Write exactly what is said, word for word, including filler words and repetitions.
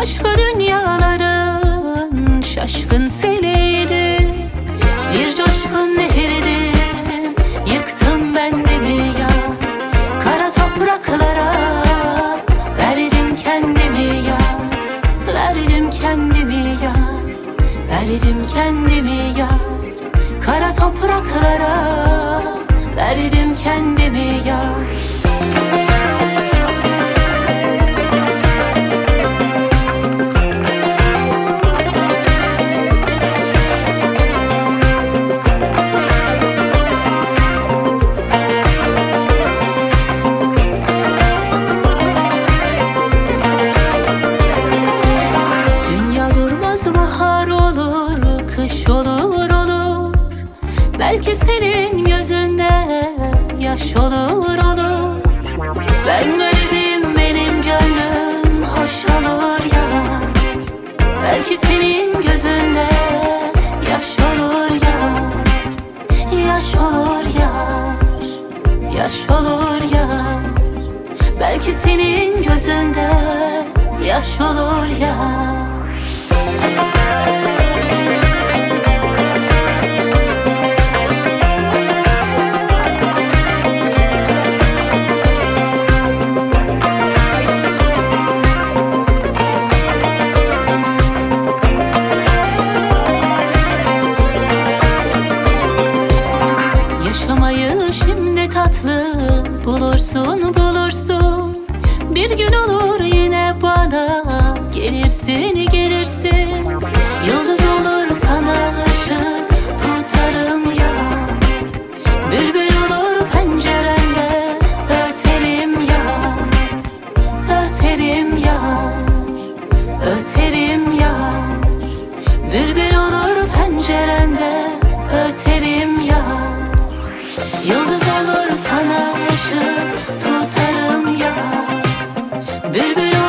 Başka dünyaların şaşkın seliydi. Bir coşkun nehirdim, yıktım bendimi ya. Kara topraklara verdim kendimi ya. Verdim kendimi ya. Verdim kendimi ya. Kara topraklara verdim kendimi ya. Bahar olur, kış olur olur. Belki senin gözünde yaş olur olur. Ben garibim, benim gönlüm hoş olur ya. Belki senin gözünde yaş olur ya. Yaş olur ya. Yaş olur ya. Belki senin gözünde yaş olur ya. Yaşamayı şimdi tatlı bulursun bulursun. Bir gün olur yine bana gelirsin gelirsin. Yıldız olur sana ışık tutarım ya. Bülbül olur pencerende öterim ya. Öterim ya. Öterim ya. Bülbül olur pencerende öterim ya. Yıldız olur sana ışık tutarım ya. Bülbül